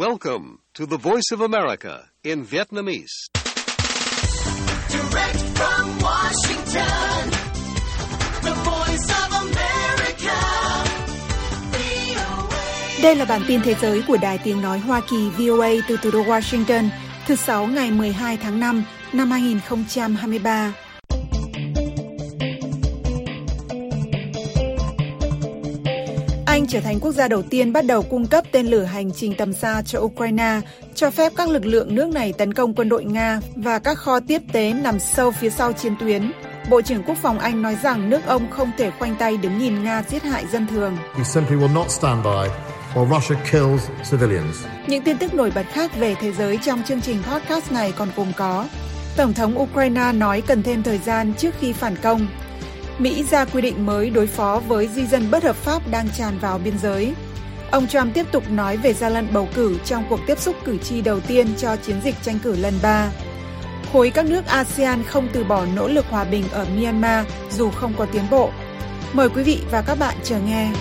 Welcome to the Voice of America in Vietnamese. Direct from Washington, the Voice of America, VOA. Đây là bản tin thế giới của Đài Tiếng Nói Hoa Kỳ VOA từ thủ đô Washington, thứ Sáu ngày 12 tháng 5 năm 2023. Anh trở thành quốc gia đầu tiên bắt đầu cung cấp tên lửa hành trình tầm xa cho Ukraine, cho phép các lực lượng nước này tấn công quân đội Nga và các kho tiếp tế nằm sâu phía sau chiến tuyến. Bộ trưởng Quốc phòng Anh nói rằng nước ông không thể khoanh tay đứng nhìn Nga giết hại dân thường. Những tin tức nổi bật khác về thế giới trong chương trình podcast này còn gồm có: Tổng thống Ukraine nói cần thêm thời gian trước khi phản công. Mỹ ra quy định mới đối phó với di dân bất hợp pháp đang tràn vào biên giới. Ông Trump tiếp tục nói về gian lận bầu cử trong cuộc tiếp xúc cử tri đầu tiên cho chiến dịch tranh cử lần 3. Khối các nước ASEAN không từ bỏ nỗ lực hòa bình ở Myanmar dù không có tiến bộ. Mời quý vị và các bạn chờ nghe.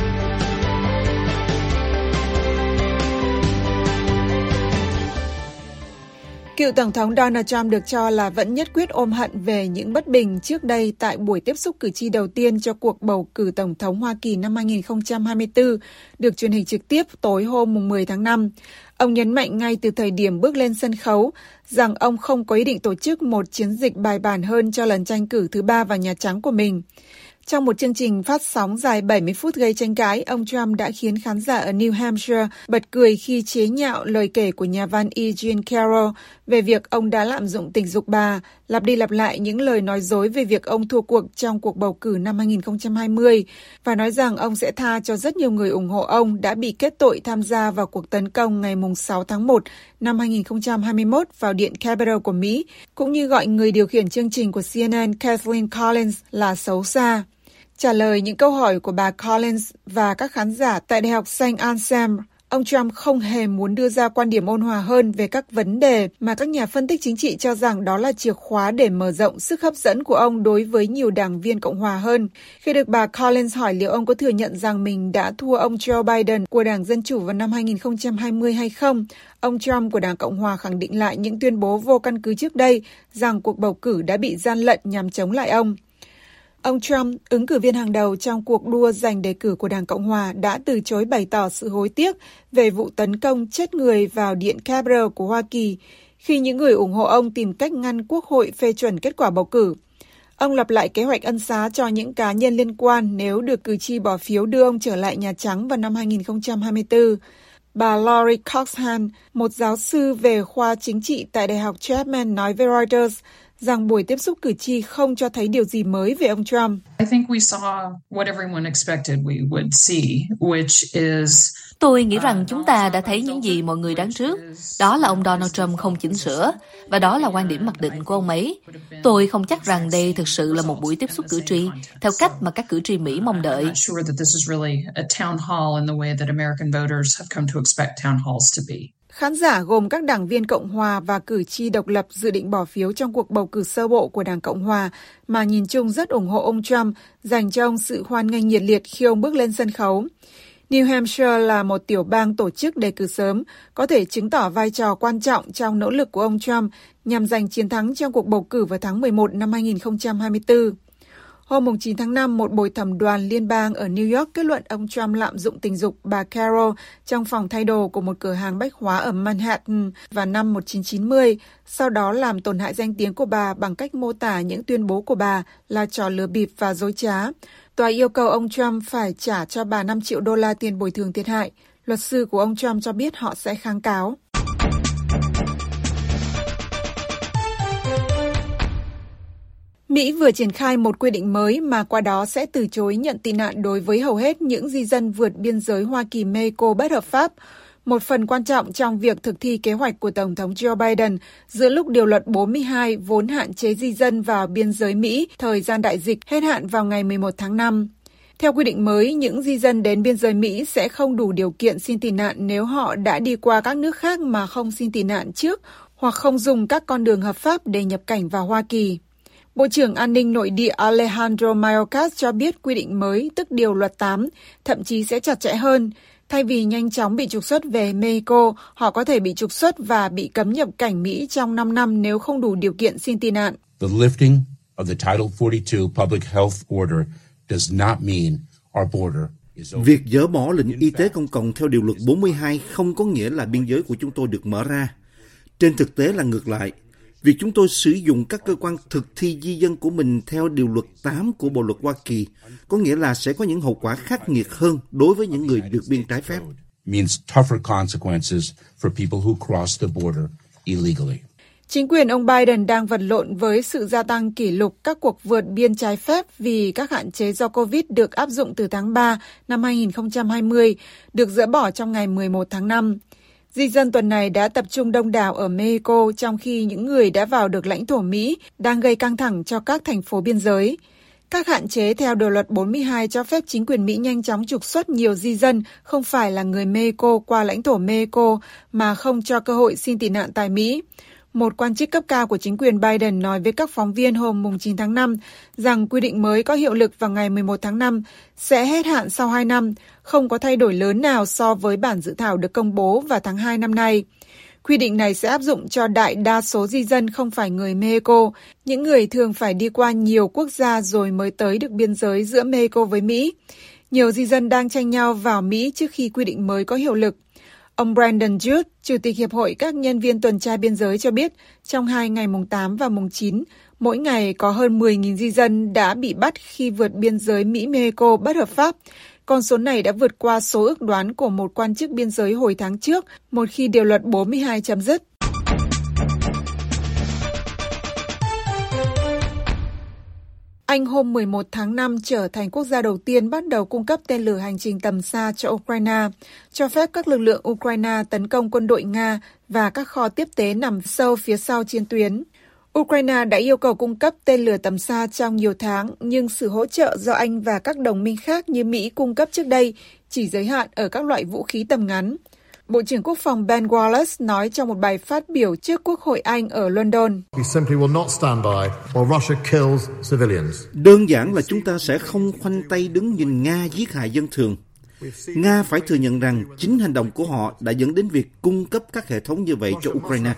Cựu Tổng thống Donald Trump được cho là vẫn nhất quyết ôm hận về những bất bình trước đây tại buổi tiếp xúc cử tri đầu tiên cho cuộc bầu cử Tổng thống Hoa Kỳ năm 2024, được truyền hình trực tiếp tối hôm 10 tháng 5. Ông nhấn mạnh ngay từ thời điểm bước lên sân khấu rằng ông không có ý định tổ chức một chiến dịch bài bản hơn cho lần tranh cử thứ 3 vào Nhà Trắng của mình. Trong một chương trình phát sóng dài 70 phút gây tranh cãi, ông Trump đã khiến khán giả ở New Hampshire bật cười khi chế nhạo lời kể của nhà văn E. Jean Carroll về việc ông đã lạm dụng tình dục bà, lặp đi lặp lại những lời nói dối về việc ông thua cuộc trong cuộc bầu cử năm 2020 và nói rằng ông sẽ tha cho rất nhiều người ủng hộ ông đã bị kết tội tham gia vào cuộc tấn công ngày 6 tháng 1 năm 2021 vào Điện Capitol của Mỹ, cũng như gọi người điều khiển chương trình của CNN Kathleen Collins là xấu xa. Trả lời những câu hỏi của bà Collins và các khán giả tại Đại học St. Anselm, ông Trump không hề muốn đưa ra quan điểm ôn hòa hơn về các vấn đề mà các nhà phân tích chính trị cho rằng đó là chìa khóa để mở rộng sức hấp dẫn của ông đối với nhiều đảng viên Cộng hòa hơn. Khi được bà Collins hỏi liệu ông có thừa nhận rằng mình đã thua ông Joe Biden của Đảng Dân Chủ vào năm 2020 hay không, ông Trump của Đảng Cộng hòa khẳng định lại những tuyên bố vô căn cứ trước đây rằng cuộc bầu cử đã bị gian lận nhằm chống lại ông. Ông Trump, ứng cử viên hàng đầu trong cuộc đua giành đề cử của Đảng Cộng hòa, đã từ chối bày tỏ sự hối tiếc về vụ tấn công chết người vào Điện Capitol của Hoa Kỳ khi những người ủng hộ ông tìm cách ngăn Quốc hội phê chuẩn kết quả bầu cử. Ông lặp lại kế hoạch ân xá cho những cá nhân liên quan nếu được cử tri bỏ phiếu đưa ông trở lại Nhà Trắng vào năm 2024. Bà Lori Coxhan, một giáo sư về khoa chính trị tại Đại học Chapman, nói với Reuters rằng buổi tiếp xúc cử tri không cho thấy điều gì mới về ông Trump. Tôi nghĩ rằng chúng ta đã thấy những gì mọi người đoán trước. Đó là ông Donald Trump không chỉnh sửa, và đó là quan điểm mặc định của ông ấy. Tôi không chắc rằng đây thực sự là một buổi tiếp xúc cử tri, theo cách mà các cử tri Mỹ mong đợi. Khán giả gồm các đảng viên Cộng hòa và cử tri độc lập dự định bỏ phiếu trong cuộc bầu cử sơ bộ của Đảng Cộng hòa mà nhìn chung rất ủng hộ ông Trump, dành cho ông sự hoan nghênh nhiệt liệt khi ông bước lên sân khấu. New Hampshire là một tiểu bang tổ chức đề cử sớm, có thể chứng tỏ vai trò quan trọng trong nỗ lực của ông Trump nhằm giành chiến thắng trong cuộc bầu cử vào tháng 11 năm 2024. Hôm 9 tháng 5, một bồi thẩm đoàn liên bang ở New York kết luận ông Trump lạm dụng tình dục bà Carroll trong phòng thay đồ của một cửa hàng bách hóa ở Manhattan vào năm 1990, sau đó làm tổn hại danh tiếng của bà bằng cách mô tả những tuyên bố của bà là trò lừa bịp và dối trá. Tòa yêu cầu ông Trump phải trả cho bà $5 triệu tiền bồi thường thiệt hại. Luật sư của ông Trump cho biết họ sẽ kháng cáo. Mỹ vừa triển khai một quy định mới mà qua đó sẽ từ chối nhận tị nạn đối với hầu hết những di dân vượt biên giới Hoa Kỳ-Mexico bất hợp pháp, một phần quan trọng trong việc thực thi kế hoạch của Tổng thống Joe Biden giữa lúc Điều luật 42 vốn hạn chế di dân vào biên giới Mỹ thời gian đại dịch hết hạn vào ngày 11 tháng 5. Theo quy định mới, những di dân đến biên giới Mỹ sẽ không đủ điều kiện xin tị nạn nếu họ đã đi qua các nước khác mà không xin tị nạn trước hoặc không dùng các con đường hợp pháp để nhập cảnh vào Hoa Kỳ. Bộ trưởng An ninh Nội địa Alejandro Mayorkas cho biết quy định mới, tức điều luật 8, thậm chí sẽ chặt chẽ hơn. Thay vì nhanh chóng bị trục xuất về Mexico, họ có thể bị trục xuất và bị cấm nhập cảnh Mỹ trong 5 năm nếu không đủ điều kiện xin tị nạn. The lifting of the Title 42 Public Health Order does not mean our border is open. Việc dỡ bỏ lệnh y tế công cộng theo điều luật 42 không có nghĩa là biên giới của chúng tôi được mở ra. Trên thực tế là ngược lại. Việc chúng tôi sử dụng các cơ quan thực thi di dân của mình theo điều luật 8 của Bộ luật Hoa Kỳ có nghĩa là sẽ có những hậu quả khắc nghiệt hơn đối với những người vượt biên trái phép. Means tougher consequences for people who cross the border illegally. Chính quyền ông Biden đang vật lộn với sự gia tăng kỷ lục các cuộc vượt biên trái phép vì các hạn chế do Covid được áp dụng từ tháng 3 năm 2020 được dỡ bỏ trong ngày 11 tháng 5. Di dân tuần này đã tập trung đông đảo ở Mexico trong khi những người đã vào được lãnh thổ Mỹ đang gây căng thẳng cho các thành phố biên giới. Các hạn chế theo điều luật 42 cho phép chính quyền Mỹ nhanh chóng trục xuất nhiều di dân không phải là người Mexico qua lãnh thổ Mexico mà không cho cơ hội xin tị nạn tại Mỹ. Một quan chức cấp cao của chính quyền Biden nói với các phóng viên hôm 9 tháng 5 rằng quy định mới có hiệu lực vào ngày 11 tháng 5 sẽ hết hạn sau 2 năm, không có thay đổi lớn nào so với bản dự thảo được công bố vào tháng 2 năm nay. Quy định này sẽ áp dụng cho đại đa số di dân không phải người Mexico, những người thường phải đi qua nhiều quốc gia rồi mới tới được biên giới giữa Mexico với Mỹ. Nhiều di dân đang tranh nhau vào Mỹ trước khi quy định mới có hiệu lực. Ông Brandon Judd, Chủ tịch Hiệp hội các nhân viên tuần tra biên giới cho biết, trong 2 ngày mùng 8 và mùng 9, mỗi ngày có hơn 10.000 di dân đã bị bắt khi vượt biên giới Mỹ-Mexico bất hợp pháp. Con số này đã vượt qua số ước đoán của một quan chức biên giới hồi tháng trước, một khi điều luật 42 chấm dứt. Anh hôm 11 tháng 5 trở thành quốc gia đầu tiên bắt đầu cung cấp tên lửa hành trình tầm xa cho Ukraine, cho phép các lực lượng Ukraine tấn công quân đội Nga và các kho tiếp tế nằm sâu phía sau chiến tuyến. Ukraine đã yêu cầu cung cấp tên lửa tầm xa trong nhiều tháng, nhưng sự hỗ trợ do Anh và các đồng minh khác như Mỹ cung cấp trước đây chỉ giới hạn ở các loại vũ khí tầm ngắn. Bộ trưởng Quốc phòng Ben Wallace nói trong một bài phát biểu trước Quốc hội Anh ở London. Đơn giản là chúng ta sẽ không khoanh tay đứng nhìn Nga giết hại dân thường. Nga phải thừa nhận rằng chính hành động của họ đã dẫn đến việc cung cấp các hệ thống như vậy cho Ukraine.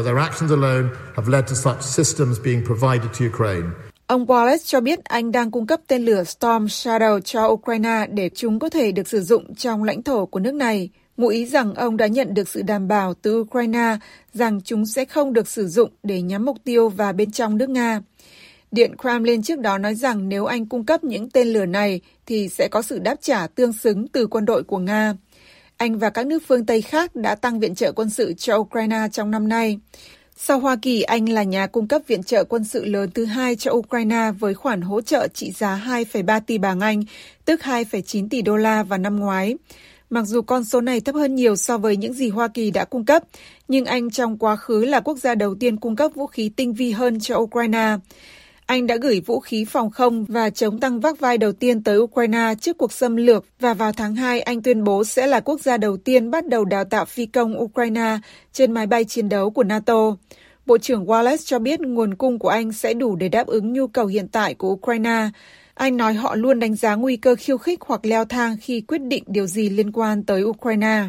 Ông Wallace cho biết Anh đang cung cấp tên lửa Storm Shadow cho Ukraine để chúng có thể được sử dụng trong lãnh thổ của nước này, ngụ ý rằng ông đã nhận được sự đảm bảo từ Ukraine rằng chúng sẽ không được sử dụng để nhắm mục tiêu vào bên trong nước Nga. Điện Kremlin trước đó nói rằng nếu Anh cung cấp những tên lửa này thì sẽ có sự đáp trả tương xứng từ quân đội của Nga. Anh và các nước phương Tây khác đã tăng viện trợ quân sự cho Ukraine trong năm nay. Sau Hoa Kỳ, Anh là nhà cung cấp viện trợ quân sự lớn thứ hai cho Ukraine với khoản hỗ trợ trị giá 2,3 tỷ bảng Anh, tức 2,9 tỷ đô la vào năm ngoái. Mặc dù con số này thấp hơn nhiều so với những gì Hoa Kỳ đã cung cấp, nhưng Anh trong quá khứ là quốc gia đầu tiên cung cấp vũ khí tinh vi hơn cho Ukraine. Anh đã gửi vũ khí phòng không và chống tăng vác vai đầu tiên tới Ukraine trước cuộc xâm lược và vào tháng 2 Anh tuyên bố sẽ là quốc gia đầu tiên bắt đầu đào tạo phi công Ukraine trên máy bay chiến đấu của NATO. Bộ trưởng Wallace cho biết nguồn cung của Anh sẽ đủ để đáp ứng nhu cầu hiện tại của Ukraine. Anh nói họ luôn đánh giá nguy cơ khiêu khích hoặc leo thang khi quyết định điều gì liên quan tới Ukraine.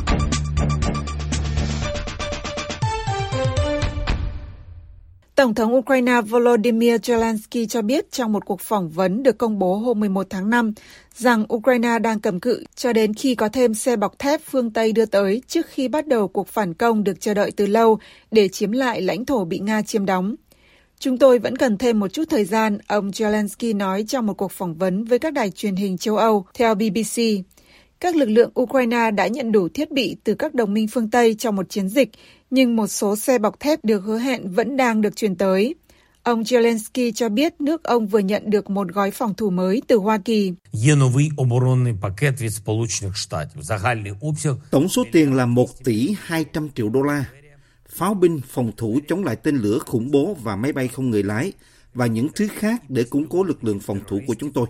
Tổng thống Ukraine Volodymyr Zelensky cho biết trong một cuộc phỏng vấn được công bố hôm 11 tháng 5 rằng Ukraine đang cầm cự cho đến khi có thêm xe bọc thép phương Tây đưa tới trước khi bắt đầu cuộc phản công được chờ đợi từ lâu để chiếm lại lãnh thổ bị Nga chiếm đóng. Chúng tôi vẫn cần thêm một chút thời gian, ông Zelensky nói trong một cuộc phỏng vấn với các đài truyền hình châu Âu, theo BBC. Các lực lượng Ukraine đã nhận đủ thiết bị từ các đồng minh phương Tây trong một chiến dịch, nhưng một số xe bọc thép được hứa hẹn vẫn đang được chuyển tới. Ông Zelensky cho biết nước ông vừa nhận được một gói phòng thủ mới từ Hoa Kỳ. Tổng số tiền là 1 tỷ 200 triệu đô la. Pháo binh, phòng thủ chống lại tên lửa khủng bố và máy bay không người lái, và những thứ khác để củng cố lực lượng phòng thủ của chúng tôi.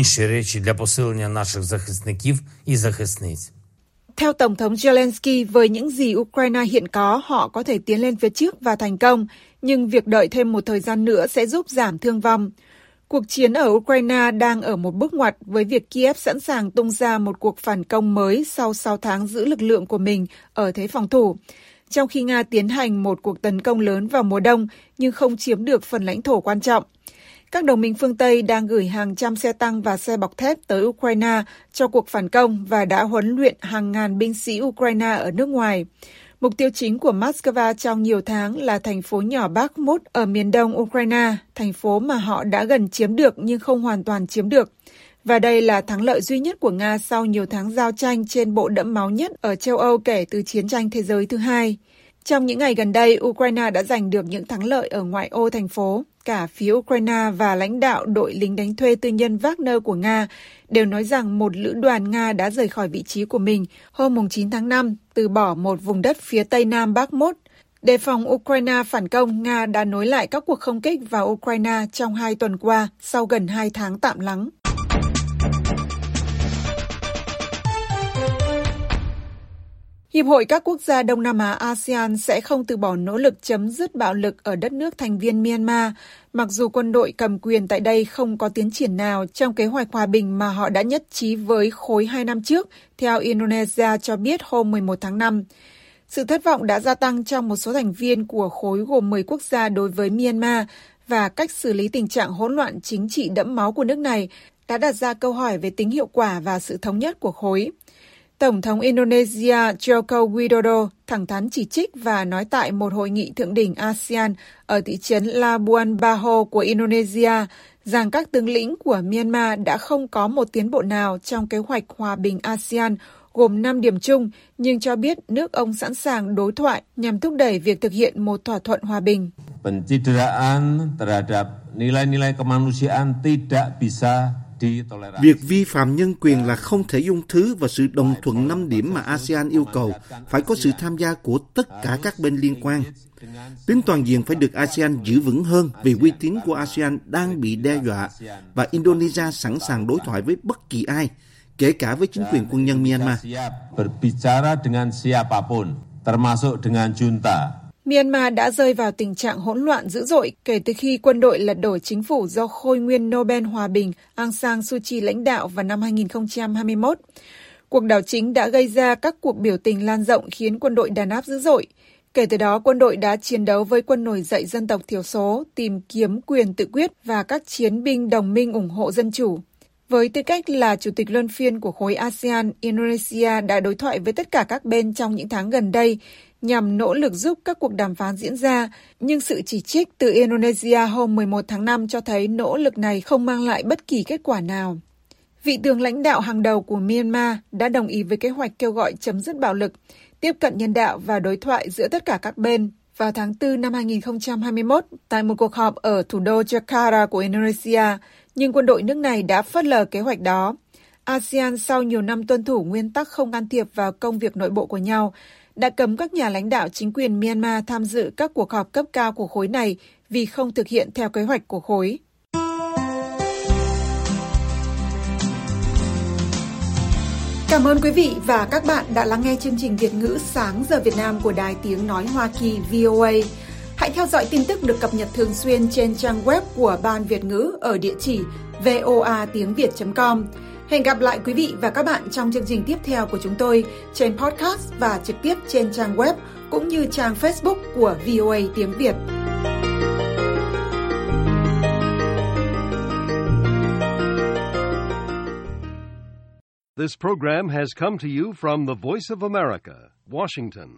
Theo Tổng thống Zelensky, với những gì Ukraine hiện có, họ có thể tiến lên phía trước và thành công, nhưng việc đợi thêm một thời gian nữa sẽ giúp giảm thương vong. Cuộc chiến ở Ukraine đang ở một bước ngoặt với việc Kiev sẵn sàng tung ra một cuộc phản công mới sau 6 tháng giữ lực lượng của mình ở thế phòng thủ, trong khi Nga tiến hành một cuộc tấn công lớn vào mùa đông nhưng không chiếm được phần lãnh thổ quan trọng. Các đồng minh phương Tây đang gửi hàng trăm xe tăng và xe bọc thép tới Ukraine cho cuộc phản công và đã huấn luyện hàng ngàn binh sĩ Ukraine ở nước ngoài. Mục tiêu chính của Moscow trong nhiều tháng là thành phố nhỏ Bakhmut ở miền đông Ukraine, thành phố mà họ đã gần chiếm được nhưng không hoàn toàn chiếm được. Và đây là thắng lợi duy nhất của Nga sau nhiều tháng giao tranh trên bộ đẫm máu nhất ở châu Âu kể từ chiến tranh thế giới thứ hai. Trong những ngày gần đây, Ukraine đã giành được những thắng lợi ở ngoại ô thành phố. Cả phía Ukraine và lãnh đạo đội lính đánh thuê tư nhân Wagner của Nga đều nói rằng một lữ đoàn Nga đã rời khỏi vị trí của mình hôm 9 tháng 5, từ bỏ một vùng đất phía tây nam Bakhmut. Đề phòng Ukraine phản công, Nga đã nối lại các cuộc không kích vào Ukraine trong 2 tuần qua sau gần 2 tháng tạm lắng. Hiệp hội các quốc gia Đông Nam Á ASEAN sẽ không từ bỏ nỗ lực chấm dứt bạo lực ở đất nước thành viên Myanmar, mặc dù quân đội cầm quyền tại đây không có tiến triển nào trong kế hoạch hòa bình mà họ đã nhất trí với khối 2 năm trước, theo Indonesia cho biết hôm 11 tháng 5. Sự thất vọng đã gia tăng trong một số thành viên của khối gồm 10 quốc gia đối với Myanmar và cách xử lý tình trạng hỗn loạn chính trị đẫm máu của nước này đã đặt ra câu hỏi về tính hiệu quả và sự thống nhất của khối. Tổng thống Indonesia Joko Widodo thẳng thắn chỉ trích và nói tại một hội nghị thượng đỉnh ASEAN ở thị trấn Labuan Bajo của Indonesia rằng các tướng lĩnh của Myanmar đã không có một tiến bộ nào trong kế hoạch hòa bình ASEAN gồm 5 điểm chung, nhưng cho biết nước ông sẵn sàng đối thoại nhằm thúc đẩy việc thực hiện một thỏa thuận hòa bình. Pencideraan terhadap nilai-nilai kemanusiaan tidak bisa. Việc vi phạm nhân quyền là không thể dung thứ và sự đồng thuận 5 điểm mà ASEAN yêu cầu phải có sự tham gia của tất cả các bên liên quan. Tính toàn diện phải được ASEAN giữ vững hơn vì uy tín của ASEAN đang bị đe dọa và Indonesia sẵn sàng đối thoại với bất kỳ ai, kể cả với chính quyền quân nhân Myanmar. Berbicara dengan siapapun, termasuk dengan junta. Myanmar đã rơi vào tình trạng hỗn loạn dữ dội kể từ khi quân đội lật đổ chính phủ do khôi nguyên Nobel Hòa bình Aung San Suu Kyi lãnh đạo vào năm 2021. Cuộc đảo chính đã gây ra các cuộc biểu tình lan rộng khiến quân đội đàn áp dữ dội. Kể từ đó, quân đội đã chiến đấu với quân nổi dậy dân tộc thiểu số, tìm kiếm quyền tự quyết và các chiến binh đồng minh ủng hộ dân chủ. Với tư cách là chủ tịch luân phiên của khối ASEAN, Indonesia đã đối thoại với tất cả các bên trong những tháng gần đây nhằm nỗ lực giúp các cuộc đàm phán diễn ra, nhưng sự chỉ trích từ Indonesia hôm 11 tháng 5 cho thấy nỗ lực này không mang lại bất kỳ kết quả nào. Vị tướng lãnh đạo hàng đầu của Myanmar đã đồng ý với kế hoạch kêu gọi chấm dứt bạo lực, tiếp cận nhân đạo và đối thoại giữa tất cả các bên vào tháng 4 năm 2021 tại một cuộc họp ở thủ đô Jakarta của Indonesia, nhưng quân đội nước này đã phớt lờ kế hoạch đó. ASEAN sau nhiều năm tuân thủ nguyên tắc không can thiệp vào công việc nội bộ của nhau, đã cấm các nhà lãnh đạo chính quyền Myanmar tham dự các cuộc họp cấp cao của khối này vì không thực hiện theo kế hoạch của khối. Cảm ơn quý vị và các bạn đã lắng nghe chương trình Việt ngữ sáng giờ Việt Nam của Đài Tiếng Nói Hoa Kỳ VOA. Hãy theo dõi tin tức được cập nhật thường xuyên trên trang web của Ban Việt ngữ ở địa chỉ voatiengviet.com. Hẹn gặp lại quý vị và các bạn trong chương trình tiếp theo của chúng tôi trên podcast và trực tiếp trên trang web cũng như trang Facebook của VOA Tiếng Việt. This program has come to you from the Voice of America, Washington.